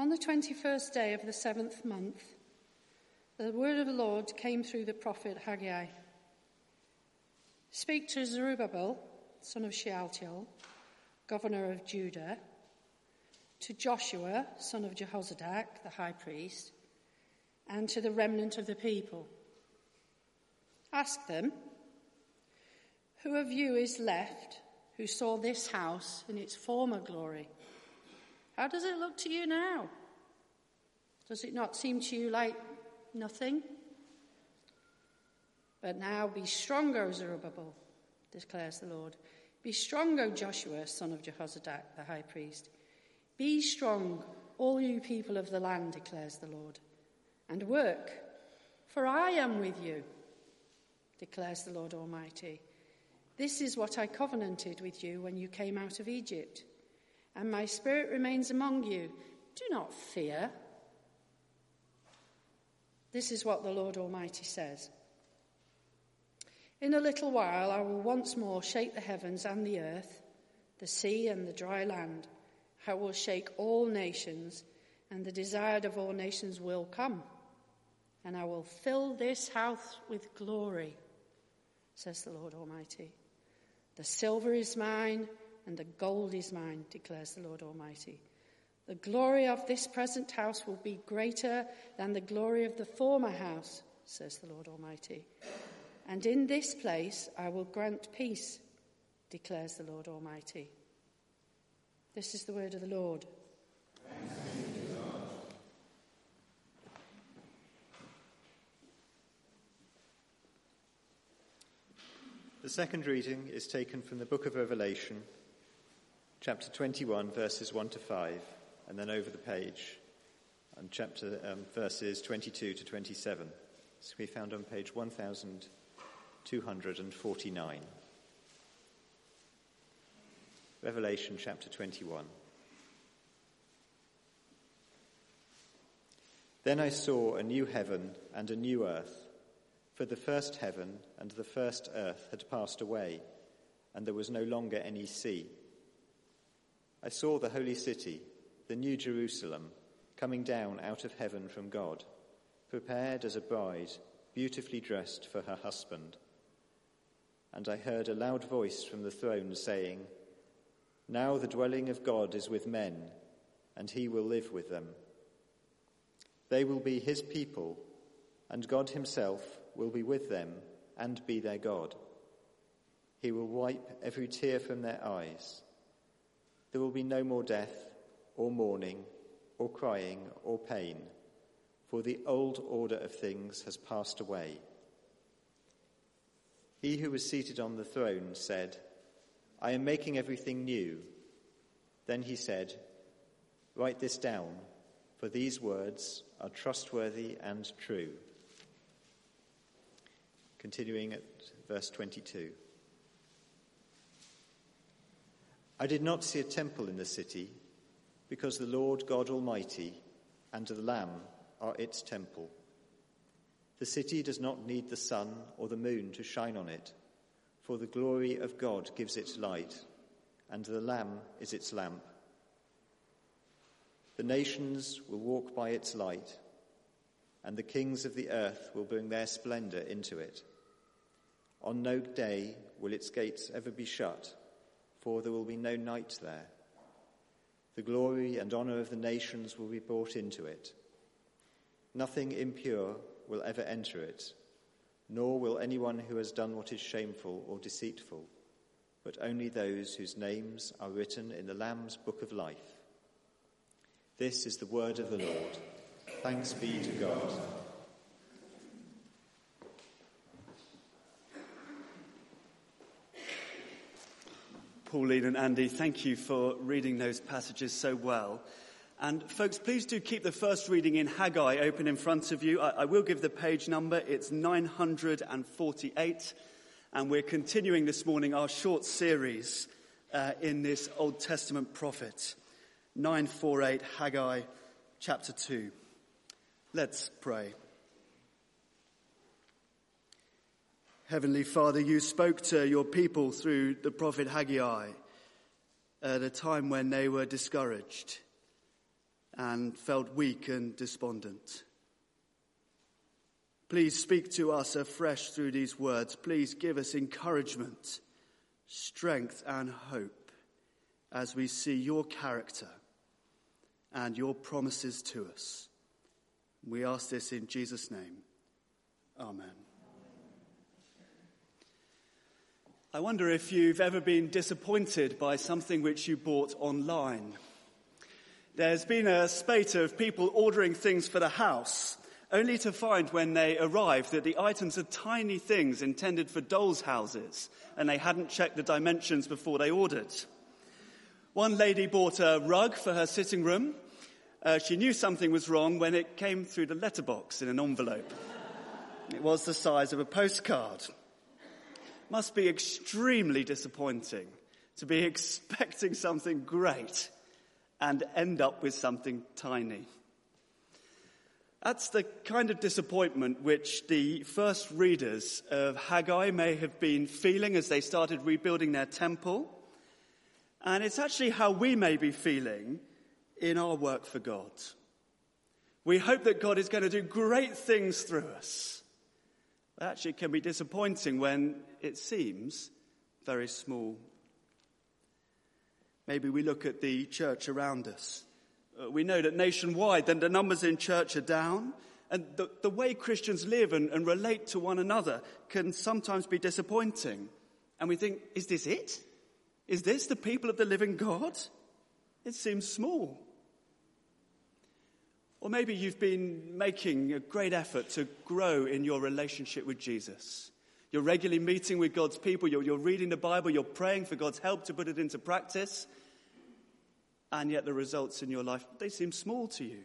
On the 21st day of the 7th month, the word of the Lord came through the prophet Haggai. Speak to Zerubbabel, son of Shealtiel, governor of Judah, to Joshua, son of Jehozadak, the high priest, and to the remnant of the people. Ask them, who of you is left who saw this house in its former glory? How does it look to you now? Does it not seem to you like nothing? But now be strong, O Zerubbabel, declares the Lord. Be strong, O Joshua, son of Jehozadak, the high priest. Be strong, all you people of the land, declares the Lord, and work, for I am with you, declares the Lord Almighty. This is what I covenanted with you when you came out of Egypt, and my spirit remains among you. Do not fear. This is what the Lord Almighty says. In a little while I will once more shake the heavens and the earth, the sea and the dry land. I will shake all nations, and the desired of all nations will come. And I will fill this house with glory, says the Lord Almighty. The silver is mine, and the gold is mine, declares the Lord Almighty. The glory of this present house will be greater than the glory of the former house, says the Lord Almighty. And in this place I will grant peace, declares the Lord Almighty. This is the word of the Lord. Thanks be to God. The second reading is taken from the book of Revelation, chapter 21, verses 1 to 5, and then over the page, and verses 22 to 27. This can be found on page 1249. Revelation chapter 21. Then I saw a new heaven and a new earth, for the first heaven and the first earth had passed away, and there was no longer any sea. I saw the holy city, the new Jerusalem, coming down out of heaven from God, prepared as a bride, beautifully dressed for her husband. And I heard a loud voice from the throne saying, Now the dwelling of God is with men, and he will live with them. They will be his people, and God himself will be with them and be their God. He will wipe every tear from their eyes. There will be no more death, or mourning, or crying, or pain, for the old order of things has passed away. He who was seated on the throne said, I am making everything new. Then he said, Write this down, for these words are trustworthy and true. Continuing at verse 22. I did not see a temple in the city, because the Lord God Almighty and the Lamb are its temple. The city does not need the sun or the moon to shine on it, for the glory of God gives it light, and the Lamb is its lamp. The nations will walk by its light, and the kings of the earth will bring their splendor into it. On no day will its gates ever be shut, for there will be no night there. The glory and honor of the nations will be brought into it. Nothing impure will ever enter it, nor will anyone who has done what is shameful or deceitful, but only those whose names are written in the Lamb's book of life. This is the word of the Lord. Thanks be to God. Pauline and Andy, thank you for reading those passages so well. And folks, please do keep the first reading in Haggai open in front of you. I will give the page number. It's 948. And we're continuing this morning our short series in this Old Testament prophet. 948 Haggai chapter 2. Let's pray. Heavenly Father, you spoke to your people through the prophet Haggai at a time when they were discouraged. and felt weak and despondent. Please speak to us afresh through these words. Please give us encouragement, strength and hope as we see your character and your promises to us. We ask this in Jesus' name. Amen. I wonder if you've ever been disappointed by something which you bought online. There's been a spate of people ordering things for the house, only to find when they arrive that the items are tiny things intended for dolls' houses, and they hadn't checked the dimensions before they ordered. One lady bought a rug for her sitting room. She knew something was wrong when it came through the letterbox in an envelope. It was the size of a postcard. Must be extremely disappointing to be expecting something great and end up with something tiny. That's the kind of disappointment which the first readers of Haggai may have been feeling as they started rebuilding their temple. And it's actually how we may be feeling in our work for God. We hope that God is going to do great things through us. But actually, it can be disappointing when it seems very small. Maybe we look at the church around us. We know that nationwide, then the numbers in church are down. And the way Christians live and relate to one another can sometimes be disappointing. And we think, is this it? Is this the people of the living God? It seems small. Or maybe you've been making a great effort to grow in your relationship with Jesus. You're regularly meeting with God's people, you're reading the Bible, you're praying for God's help to put it into practice. And yet the results in your life, they seem small to you.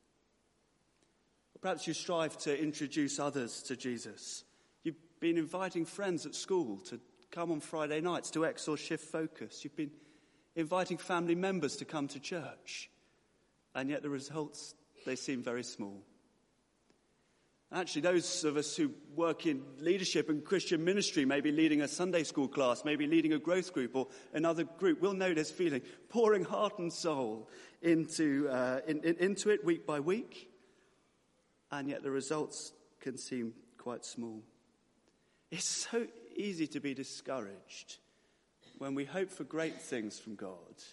Or perhaps you strive to introduce others to Jesus. You've been inviting friends at school to come on Friday nights to X or Shift Focus. You've been inviting family members to come to church. And yet the results, they seem very small. Actually, those of us who work in leadership and Christian ministry, maybe leading a Sunday school class, maybe leading a growth group or another group, will know this feeling, pouring heart and soul into it week by week, and yet the results can seem quite small. It's so easy to be discouraged when we hope for great things from God,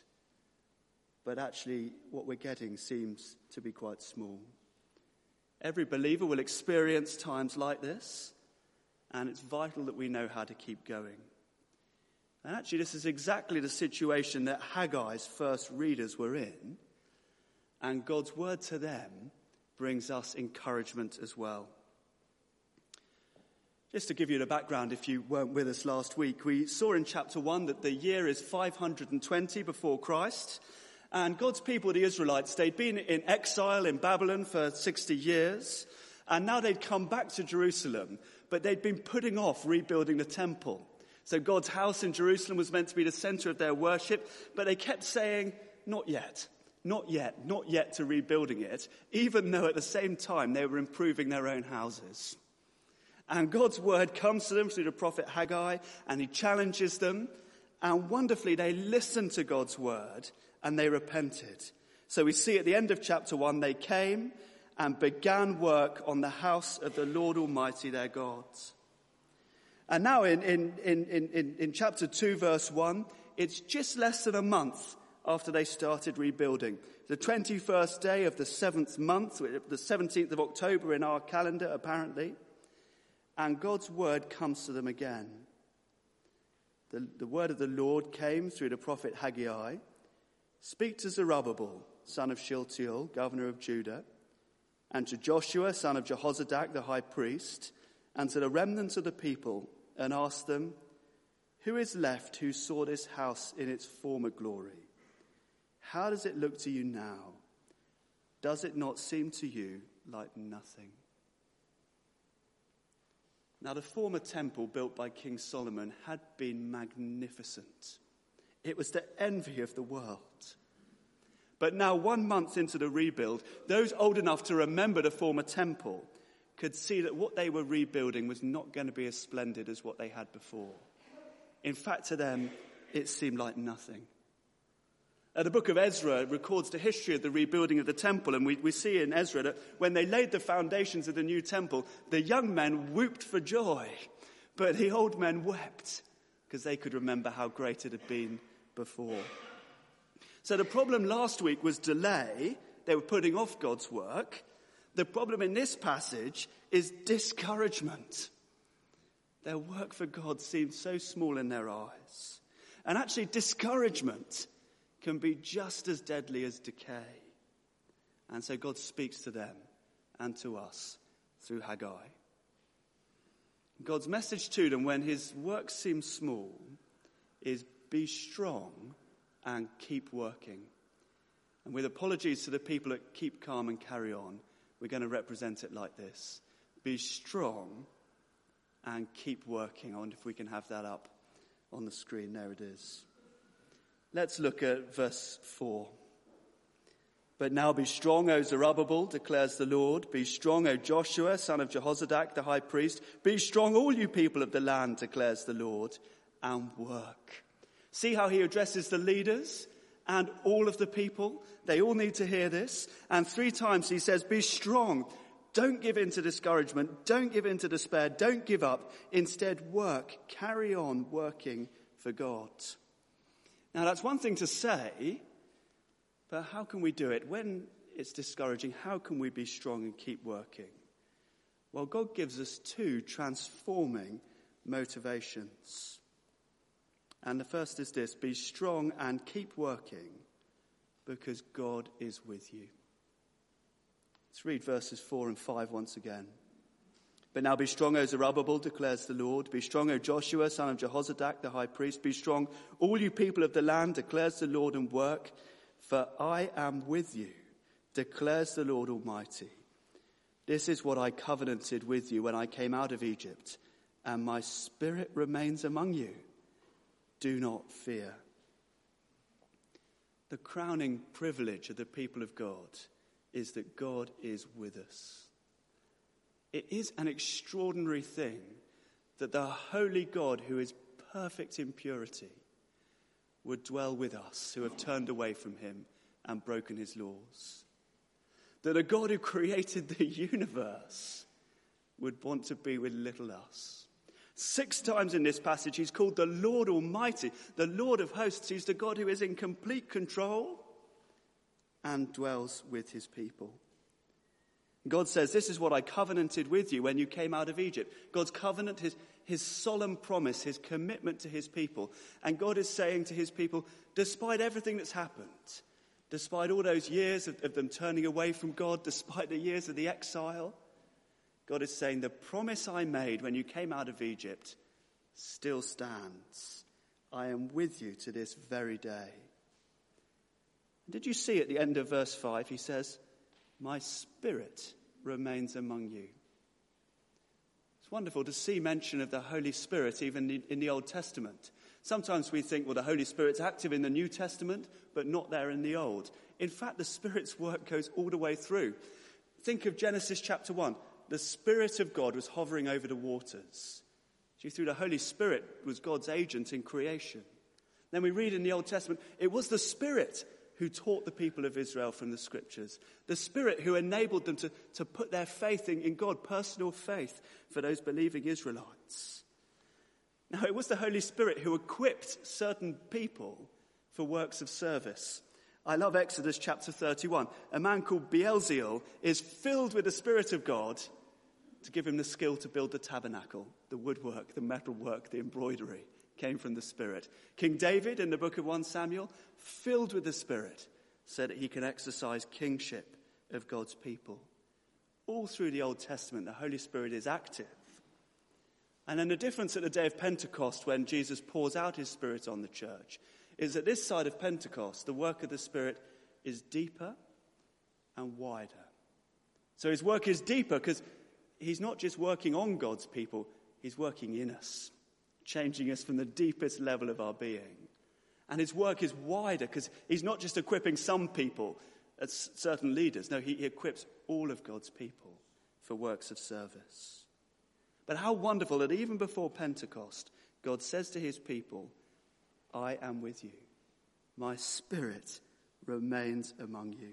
but actually what we're getting seems to be quite small. Every believer will experience times like this, and it's vital that we know how to keep going. And actually, this is exactly the situation that Haggai's first readers were in, and God's word to them brings us encouragement as well. Just to give you the background, if you weren't with us last week, we saw in chapter 1 that the year is 520 before Christ. And God's people, the Israelites, they'd been in exile in Babylon for 60 years. And now they'd come back to Jerusalem, but they'd been putting off rebuilding the temple. So God's house in Jerusalem was meant to be the center of their worship, but they kept saying, not yet, not yet, not yet to rebuilding it, even though at the same time they were improving their own houses. And God's word comes to them through the prophet Haggai, and he challenges them. And wonderfully, they listened to God's word, and they repented. So we see at the end of chapter 1, they came and began work on the house of the Lord Almighty, their God. And now in chapter 2, verse 1, it's just less than a month after they started rebuilding. The 21st day of the 7th month, the 17th of October in our calendar, apparently. And God's word comes to them again. The word of the Lord came through the prophet Haggai. Speak to Zerubbabel, son of Shealtiel, governor of Judah, and to Joshua, son of Jehozadak, the high priest, and to the remnants of the people, and ask them, who is left who saw this house in its former glory? How does it look to you now? Does it not seem to you like nothing? Now, the former temple built by King Solomon had been magnificent. It was the envy of the world. But now, 1 month into the rebuild, those old enough to remember the former temple could see that what they were rebuilding was not going to be as splendid as what they had before. In fact, to them, it seemed like nothing. The book of Ezra records the history of the rebuilding of the temple, and we see in Ezra that when they laid the foundations of the new temple, the young men whooped for joy, but the old men wept because they could remember how great it had been before. So the problem last week was delay. They were putting off God's work. The problem in this passage is discouragement. Their work for God seemed so small in their eyes. And actually, discouragement can be just as deadly as decay. And so God speaks to them and to us through Haggai. God's message to them when his work seems small is be strong and keep working. And with apologies to the people at Keep Calm and Carry On, we're going to represent it like this. Be strong and keep working. I wonder if we can have that up on the screen. There it is. Let's look at verse 4. But now be strong, O Zerubbabel, declares the Lord. Be strong, O Joshua, son of Jehozadak, the high priest. Be strong, all you people of the land, declares the Lord, and work. See how he addresses the leaders and all of the people? They all need to hear this. And 3 times he says, be strong. Don't give in to discouragement. Don't give in to despair. Don't give up. Instead, work. Carry on working for God. Now, that's one thing to say, but how can we do it? When it's discouraging, how can we be strong and keep working? Well, God gives us 2 transforming motivations. And the first is this: be strong and keep working because God is with you. Let's read verses 4 and 5 once again. But now be strong, O Zerubbabel, declares the Lord. Be strong, O Joshua, son of Jehozadak, the high priest. Be strong, all you people of the land, declares the Lord, and work. For I am with you, declares the Lord Almighty. This is what I covenanted with you when I came out of Egypt, and my spirit remains among you. Do not fear. The crowning privilege of the people of God is that God is with us. It is an extraordinary thing that the holy God, who is perfect in purity, would dwell with us who have turned away from him and broken his laws. That a God who created the universe would want to be with little us. 6 times in this passage he's called the Lord Almighty, the Lord of hosts. He's the God who is in complete control and dwells with his people. God says, this is what I covenanted with you when you came out of Egypt. God's covenant, his solemn promise, his commitment to his people. And God is saying to his people, despite everything that's happened, despite all those years of them turning away from God, despite the years of the exile, God is saying, the promise I made when you came out of Egypt still stands. I am with you to this very day. Did you see at the end of verse 5, he says, my spirit remains among you. It's wonderful to see mention of the Holy Spirit even in the Old Testament. Sometimes we think, well, the Holy Spirit's active in the New Testament, but not there in the Old. In fact, the Spirit's work goes all the way through. Think of Genesis chapter 1. The Spirit of God was hovering over the waters. Through the Holy Spirit was God's agent in creation. Then we read in the Old Testament, it was the Spirit who taught the people of Israel from the Scriptures. The Spirit who enabled them to put their faith in God, personal faith for those believing Israelites. Now, it was the Holy Spirit who equipped certain people for works of service. I love Exodus chapter 31. A man called Beelzebul is filled with the Spirit of God to give him the skill to build the tabernacle, the woodwork, the metalwork, the embroidery. Came from the Spirit. King David in the book of 1 Samuel, filled with the Spirit, so that he can exercise kingship of God's people. All through the Old Testament, the Holy Spirit is active. And then the difference at the day of Pentecost, when Jesus pours out his Spirit on the church, is that this side of Pentecost, the work of the Spirit is deeper and wider. So his work is deeper because he's not just working on God's people, he's working in us, changing us from the deepest level of our being. And his work is wider because he's not just equipping some people as certain leaders. No, he equips all of God's people for works of service. But how wonderful that even before Pentecost, God says to his people, I am with you. My spirit remains among you.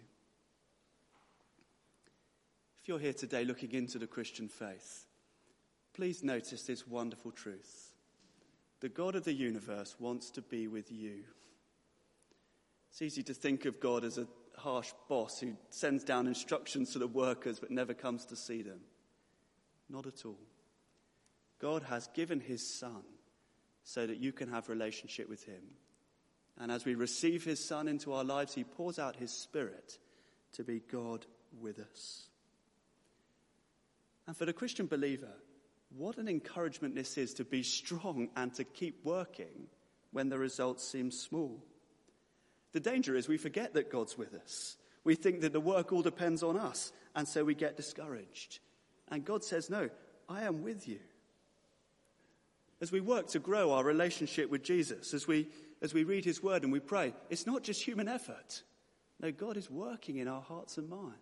If you're here today looking into the Christian faith, please notice this wonderful truth. The God of the universe wants to be with you. It's easy to think of God as a harsh boss who sends down instructions to the workers but never comes to see them. Not at all. God has given his Son so that you can have relationship with him. And as we receive his Son into our lives, he pours out his Spirit to be God with us. And for the Christian believer, what an encouragement this is to be strong and to keep working when the results seem small. The danger is we forget that God's with us. We think that the work all depends on us, and so we get discouraged. And God says, no, I am with you. As we work to grow our relationship with Jesus, as we read his word and we pray, it's not just human effort. No, God is working in our hearts and minds.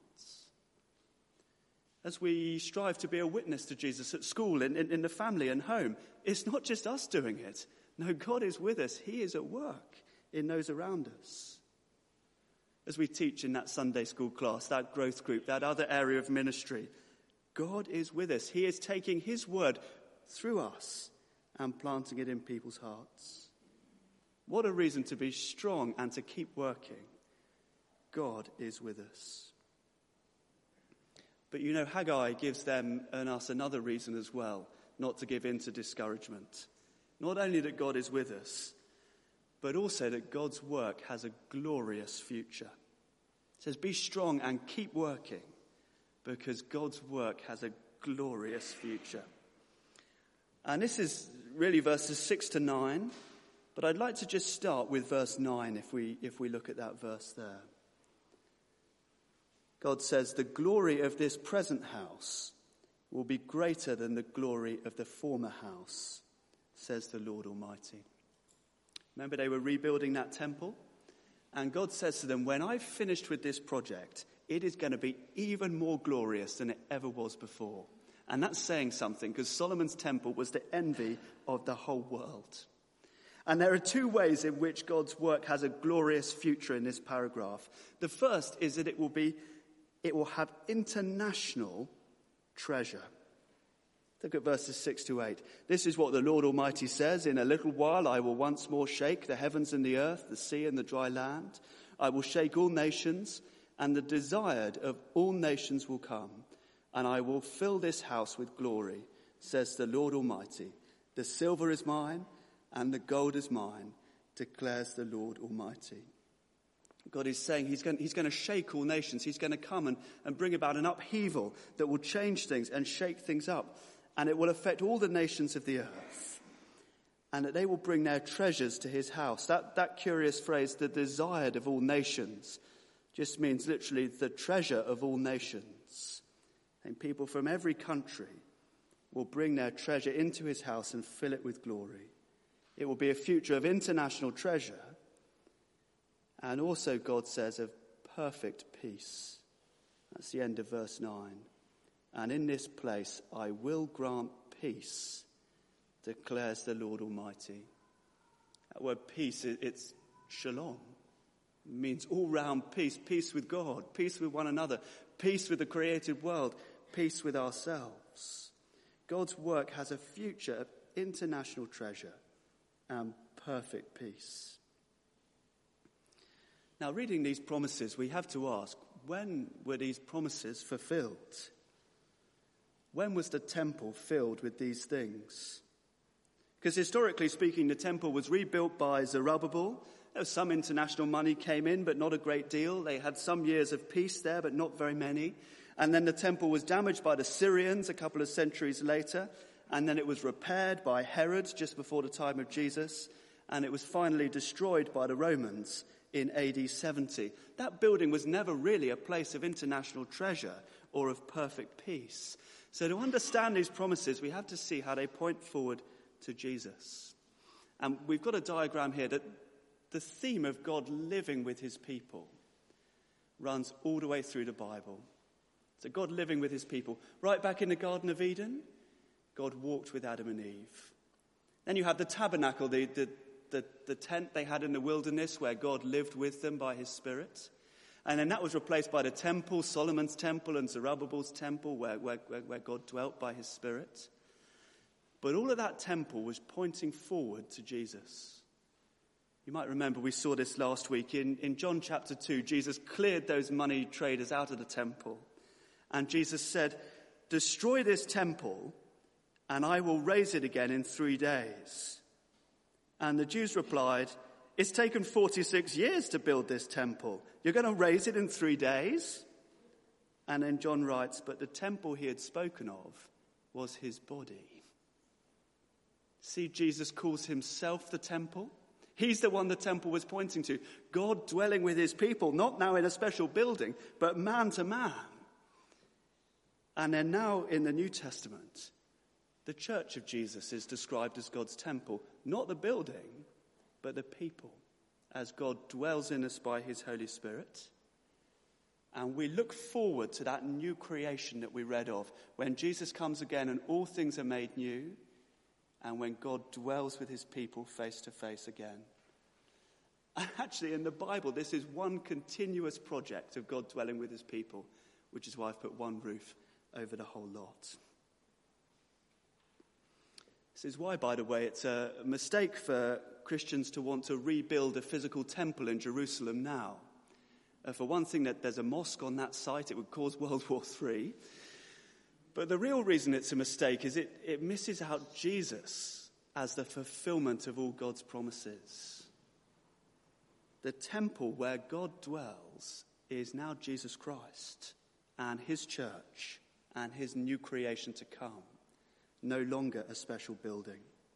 As we strive to be a witness to Jesus at school, in the family and home, it's not just us doing it. No, God is with us. He is at work in those around us. As we teach in that Sunday school class, that growth group, that other area of ministry, God is with us. He is taking his word through us and planting it in people's hearts. What a reason to be strong and to keep working. God is with us. But you know, Haggai gives them and us another reason as well, not to give in to discouragement. Not only that God is with us, but also that God's work has a glorious future. It says, be strong and keep working, because God's work has a glorious future. And this is really verses 6 to 9, but I'd like to just start with verse 9 if we look at that verse there. God says, the glory of this present house will be greater than the glory of the former house, says the Lord Almighty. Remember, they were rebuilding that temple? And God says to them, when I've finished with this project, it is going to be even more glorious than it ever was before. And that's saying something, because Solomon's temple was the envy of the whole world. And there are two ways in which God's work has a glorious future in this paragraph. The first is that it will have international treasure. Look at verses 6 to 8. This is what the Lord Almighty says, in a little while I will once more shake the heavens and the earth, the sea and the dry land. I will shake all nations, and the desired of all nations will come. And I will fill this house with glory, says the Lord Almighty. The silver is mine, and the gold is mine, declares the Lord Almighty. God is saying he's going to shake all nations. He's going to come and bring about an upheaval that will change things and shake things up. And it will affect all the nations of the earth. And that they will bring their treasures to his house. That curious phrase, the desired of all nations, just means literally the treasure of all nations. And people from every country will bring their treasure into his house and fill it with glory. It will be a future of international treasure. And also, God says, of perfect peace. That's the end of verse 9. And in this place I will grant peace, declares the Lord Almighty. That word peace, it's shalom. It means all-round peace. Peace with God, peace with one another, peace with the created world, peace with ourselves. God's work has a future of international treasure and perfect peace. Now, reading these promises, we have to ask, when were these promises fulfilled? When was the temple filled with these things? Because historically speaking, the temple was rebuilt by Zerubbabel. There was some international money came in, but not a great deal. They had some years of peace there, but not very many. And then the temple was damaged by the Syrians a couple of centuries later. And then it was repaired by Herod just before the time of Jesus. And it was finally destroyed by the Romans in AD 70. That building was never really a place of international treasure or of perfect peace. So to understand these promises, we have to see how they point forward to Jesus. And we've got a diagram here that the theme of God living with his people runs all the way through the Bible. So God living with his people. Right back in the Garden of Eden, God walked with Adam and Eve. Then you have the tabernacle, the the tent they had in the wilderness where God lived with them by his Spirit. And then that was replaced by the temple, Solomon's temple and Zerubbabel's temple, where God dwelt by his Spirit. But all of that temple was pointing forward to Jesus. You might remember we saw this last week. In John chapter 2, Jesus cleared those money traders out of the temple. And Jesus said, "Destroy this temple, and I will raise it again in 3 days." And the Jews replied, "It's taken 46 years to build this temple. You're going to raise it in 3 days?" And then John writes, "But the temple he had spoken of was his body." See, Jesus calls himself the temple. He's the one the temple was pointing to. God dwelling with his people, not now in a special building, but man to man. And then now in the New Testament, the church of Jesus is described as God's temple, not the building, but the people, as God dwells in us by his Holy Spirit. And we look forward to that new creation that we read of, when Jesus comes again and all things are made new, and when God dwells with his people face to face again. And actually, in the Bible, this is one continuous project of God dwelling with his people, which is why I've put one roof over the whole lot. This is why, by the way, it's a mistake for Christians to want to rebuild a physical temple in Jerusalem now. For one thing, that there's a mosque on that site, it would cause World War III. But the real reason it's a mistake is it misses out Jesus as the fulfillment of all God's promises. The temple where God dwells is now Jesus Christ and his church and his new creation to come, no longer a special building.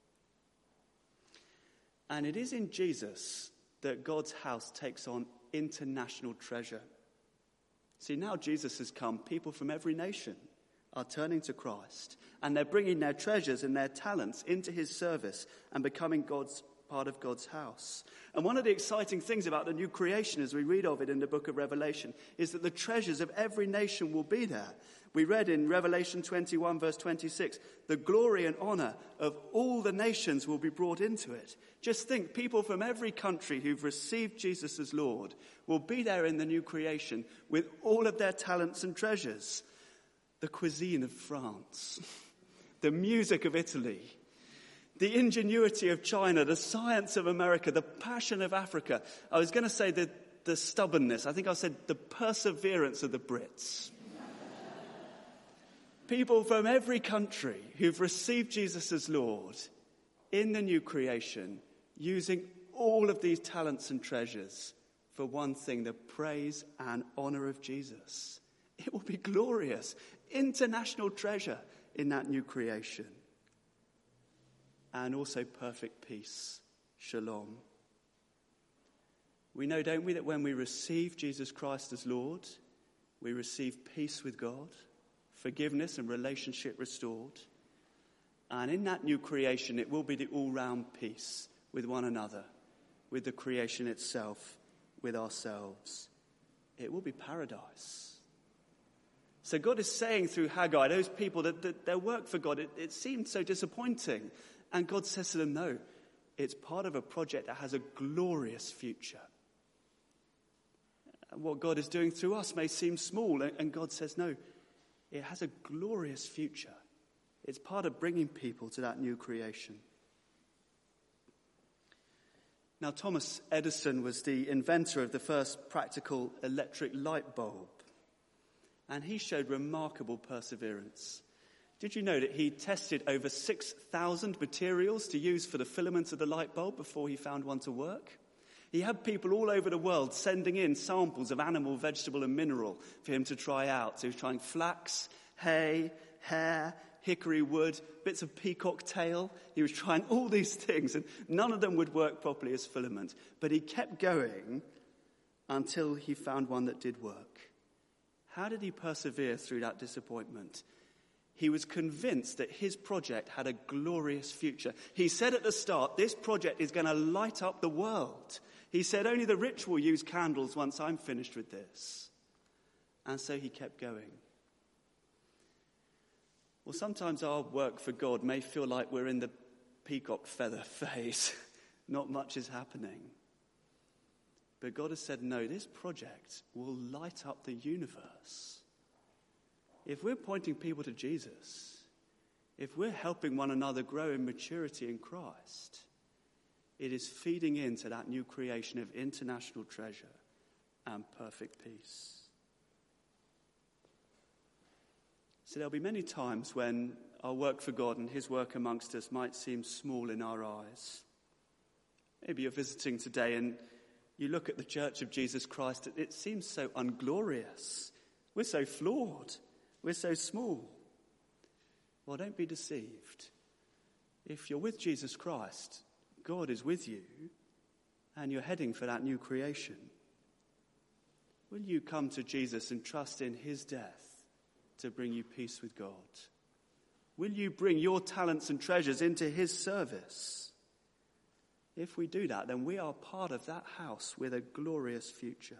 And it is in Jesus that God's house takes on international treasure. See, now Jesus has come, people from every nation are turning to Christ, and they're bringing their treasures and their talents into his service and becoming part of God's house. And one of the exciting things about the new creation, as we read of it in the book of Revelation, is that the treasures of every nation will be there. We read in Revelation 21 verse 26, the glory and honor of all the nations will be brought into it. Just think, people from every country who've received Jesus as Lord will be there in the new creation with all of their talents and treasures. The cuisine of France, the music of Italy, the ingenuity of China, the science of America, the passion of Africa. I was going to say the stubbornness. I think I said the perseverance of the Brits. People from every country who've received Jesus as Lord in the new creation, using all of these talents and treasures for one thing, the praise and honor of Jesus. It will be glorious. International treasure in that new creation. And also perfect peace. Shalom. We know, don't we, that when we receive Jesus Christ as Lord, we receive peace with God, forgiveness and relationship restored. And in that new creation, it will be the all-round peace with one another, with the creation itself, with ourselves. It will be paradise. So God is saying through Haggai, those people, that their work for God, it seemed so disappointing. And God says to them, no, it's part of a project that has a glorious future. And what God is doing through us may seem small, and God says, no, it has a glorious future. It's part of bringing people to that new creation. Now, Thomas Edison was the inventor of the first practical electric light bulb. And he showed remarkable perseverance. Did you know that he tested over 6,000 materials to use for the filament of the light bulb before he found one to work? He had people all over the world sending in samples of animal, vegetable and mineral for him to try out. So he was trying flax, hay, hair, hickory wood, bits of peacock tail. He was trying all these things, and none of them would work properly as filament. But he kept going until he found one that did work. How did he persevere through that disappointment? He was convinced that his project had a glorious future. He said at the start, this project is going to light up the world. He said, only the rich will use candles once I'm finished with this. And so he kept going. Well, sometimes our work for God may feel like we're in the peacock feather phase. Not much is happening. But God has said, no, this project will light up the universe. If we're pointing people to Jesus, if we're helping one another grow in maturity in Christ, it is feeding into that new creation of international treasure and perfect peace. So there'll be many times when our work for God and his work amongst us might seem small in our eyes. Maybe you're visiting today and you look at the Church of Jesus Christ, it seems so unglorious. We're so flawed. We're so small. Well, don't be deceived. If you're with Jesus Christ, God is with you, and you're heading for that new creation. Will you come to Jesus and trust in his death to bring you peace with God? Will you bring your talents and treasures into his service? If we do that, then we are part of that house with a glorious future.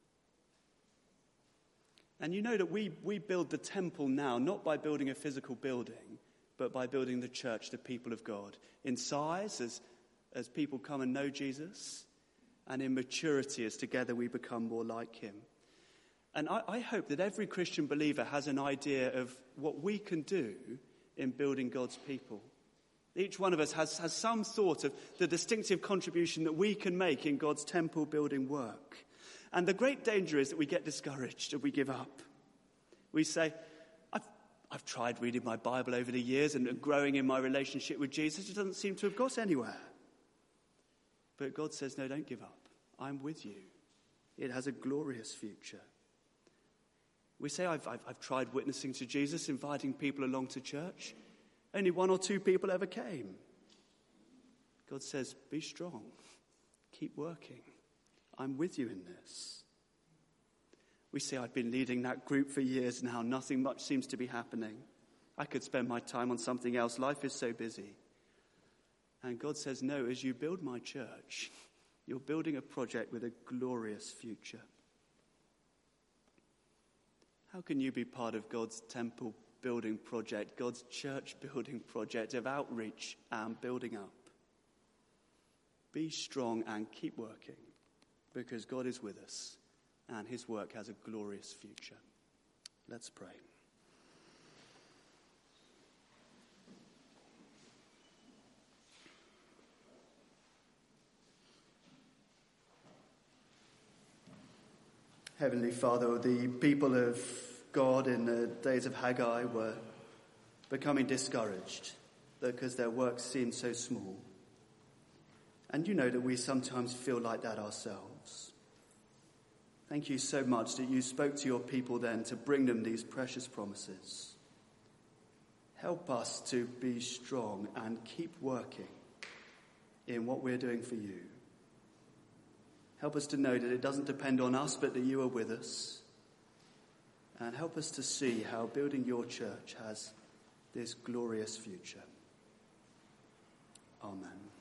And you know that we build the temple now, not by building a physical building, but by building the church, the people of God, in size as people come and know Jesus, and in maturity as together we become more like him. And I hope that every Christian believer has an idea of what we can do in building God's people. Each one of us has some thought of the distinctive contribution that we can make in God's temple building work. And the great danger is that we get discouraged and we give up. We say, I've tried reading my Bible over the years and growing in my relationship with Jesus. It doesn't seem to have got anywhere. But God says, no, don't give up. I'm with you. It has a glorious future. We say, I've tried witnessing to Jesus, inviting people along to church. Only 1 or 2 people ever came. God says, be strong. Keep working. I'm with you in this. We say, I've been leading that group for years now. Nothing much seems to be happening. I could spend my time on something else. Life is so busy. And God says, no, as you build my church, you're building a project with a glorious future. How can you be part of God's temple building project, God's church building project of outreach and building up? Be strong and keep working, because God is with us and his work has a glorious future. Let's pray. Heavenly Father, the people of God in the days of Haggai were becoming discouraged because their work seemed so small. And you know that we sometimes feel like that ourselves. Thank you so much that you spoke to your people then to bring them these precious promises. Help us to be strong and keep working in what we're doing for you. Help us to know that it doesn't depend on us, but that you are with us. And help us to see how building your church has this glorious future. Amen.